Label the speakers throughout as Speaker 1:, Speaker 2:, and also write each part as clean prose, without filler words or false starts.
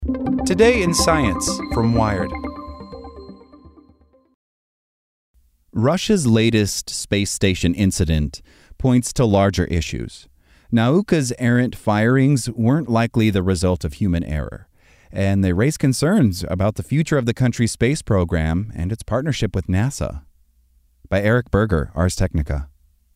Speaker 1: Today in Science from Wired. Russia's latest space station incident points to larger issues. Nauka's errant firings weren't likely the result of human error, and they raise concerns about the future of the country's space program and its partnership with NASA. By Eric Berger, Ars Technica.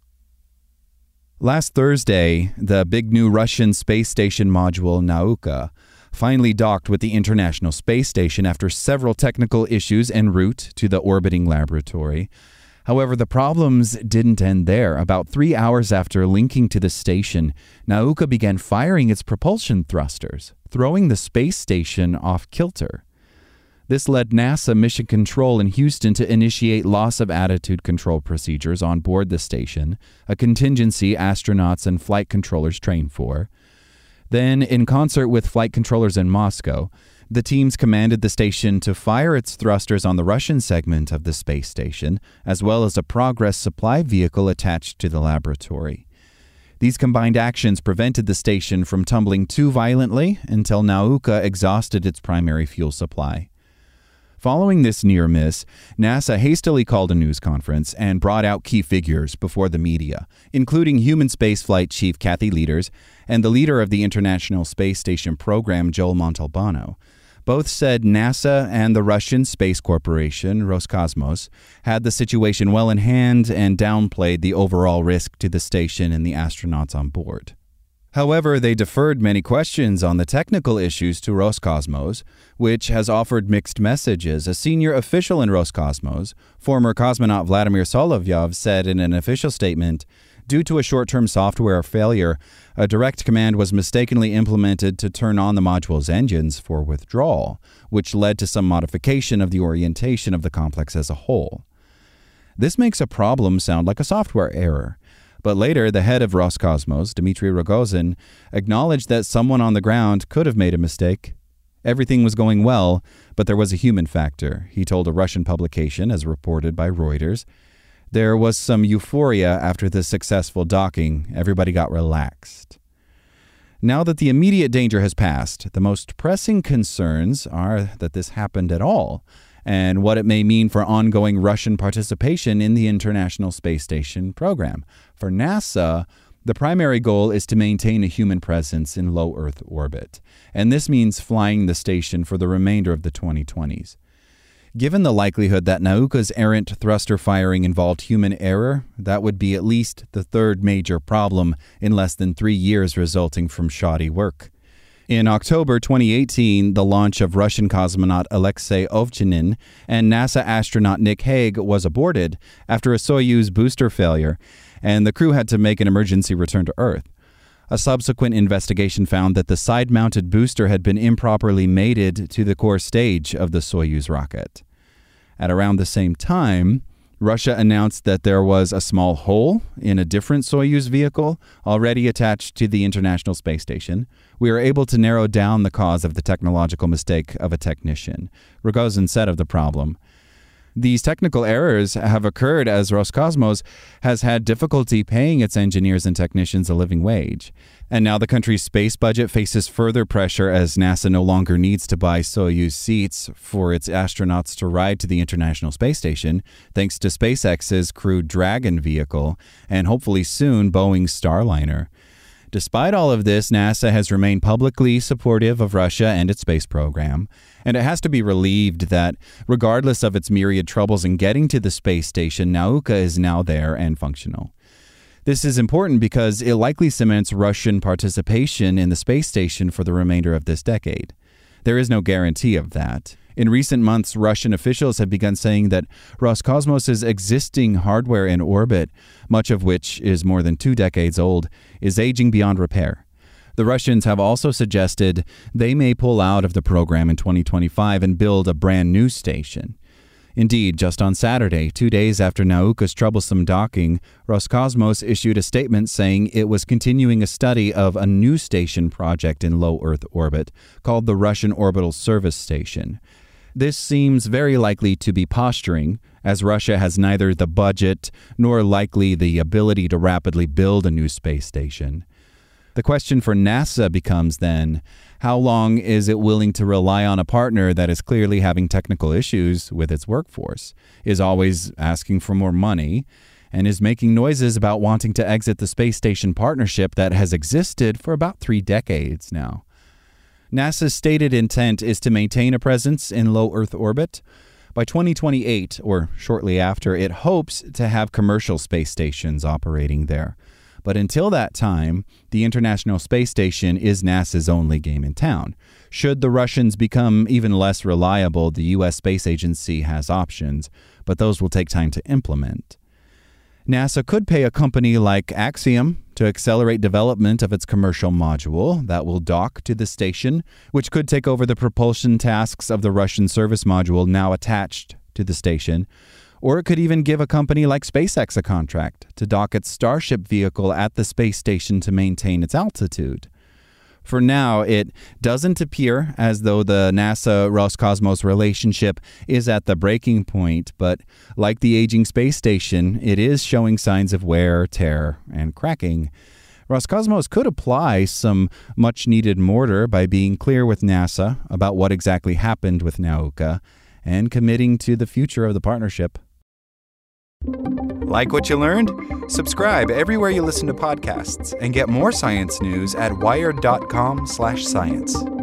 Speaker 1: Last Thursday, the big new Russian space station module Nauka finally docked with the International Space Station after several technical issues en route to the orbiting laboratory. However, the problems didn't end there. About 3 hours after linking to the station, Nauka began firing its propulsion thrusters, throwing the space station off kilter. This led NASA Mission Control in Houston to initiate loss of attitude control procedures on board the station, a contingency astronauts and flight controllers train for. Then, in concert with flight controllers in Moscow, the teams commanded the station to fire its thrusters on the Russian segment of the space station, as well as a Progress supply vehicle attached to the laboratory. These combined actions prevented the station from tumbling too violently until Nauka exhausted its primary fuel supply. Following this near miss, NASA hastily called a news conference and brought out key figures before the media, including human spaceflight chief Kathy Lueders and the leader of the International Space Station program, Joel Montalbano. Both said NASA and the Russian Space Corporation, Roscosmos, had the situation well in hand and downplayed the overall risk to the station and the astronauts on board. However, they deferred many questions on the technical issues to Roscosmos, which has offered mixed messages. A senior official in Roscosmos, former cosmonaut Vladimir Solovyov, said in an official statement, "Due to a short-term software failure, a direct command was mistakenly implemented to turn on the module's engines for withdrawal, which led to some modification of the orientation of the complex as a whole." This makes a problem sound like a software error. But later, the head of Roscosmos, Dmitry Rogozin, acknowledged that someone on the ground could have made a mistake. Everything was going well, but there was a human factor, he told a Russian publication, as reported by Reuters. There was some euphoria after the successful docking. Everybody got relaxed. Now that the immediate danger has passed, the most pressing concerns are that this happened at all, and what it may mean for ongoing Russian participation in the International Space Station program. For NASA, the primary goal is to maintain a human presence in low Earth orbit, and this means flying the station for the remainder of the 2020s. Given the likelihood that Nauka's errant thruster firing involved human error, that would be at least the third major problem in less than 3 years resulting from shoddy work. In October 2018, the launch of Russian cosmonaut Alexei Ovchinin and NASA astronaut Nick Hague was aborted after a Soyuz booster failure, and the crew had to make an emergency return to Earth. A subsequent investigation found that the side-mounted booster had been improperly mated to the core stage of the Soyuz rocket. At around the same time, Russia announced that there was a small hole in a different Soyuz vehicle already attached to the International Space Station. We were able to narrow down the cause of the technological mistake of a technician, Rogozin said of the problem. These technical errors have occurred as Roscosmos has had difficulty paying its engineers and technicians a living wage. And now the country's space budget faces further pressure as NASA no longer needs to buy Soyuz seats for its astronauts to ride to the International Space Station, thanks to SpaceX's Crew Dragon vehicle and hopefully soon Boeing's Starliner. Despite all of this, NASA has remained publicly supportive of Russia and its space program, and it has to be relieved that, regardless of its myriad troubles in getting to the space station, Nauka is now there and functional. This is important because it likely cements Russian participation in the space station for the remainder of this decade. There is no guarantee of that. In recent months, Russian officials have begun saying that Roscosmos' existing hardware in orbit, much of which is more than 2 decades old, is aging beyond repair. The Russians have also suggested they may pull out of the program in 2025 and build a brand new station. Indeed, just on Saturday, 2 days after Nauka's troublesome docking, Roscosmos issued a statement saying it was continuing a study of a new station project in low Earth orbit called the Russian Orbital Service Station. This seems very likely to be posturing, as Russia has neither the budget nor likely the ability to rapidly build a new space station. The question for NASA becomes then, how long is it willing to rely on a partner that is clearly having technical issues with its workforce, is always asking for more money, and is making noises about wanting to exit the space station partnership that has existed for about 3 decades now? NASA's stated intent is to maintain a presence in low Earth orbit. By 2028, or shortly after, it hopes to have commercial space stations operating there. But until that time, the International Space Station is NASA's only game in town. Should the Russians become even less reliable, the U.S. Space Agency has options, but those will take time to implement. NASA could pay a company like Axiom to accelerate development of its commercial module that will dock to the station, which could take over the propulsion tasks of the Russian service module now attached to the station. Or it could even give a company like SpaceX a contract to dock its Starship vehicle at the space station to maintain its altitude. For now, it doesn't appear as though the NASA-Roscosmos relationship is at the breaking point, but like the aging space station, it is showing signs of wear, tear, and cracking. Roscosmos could apply some much-needed mortar by being clear with NASA about what exactly happened with Nauka and committing to the future of the partnership. Like what you learned? Subscribe everywhere you listen to podcasts and get more science news at wired.com/science.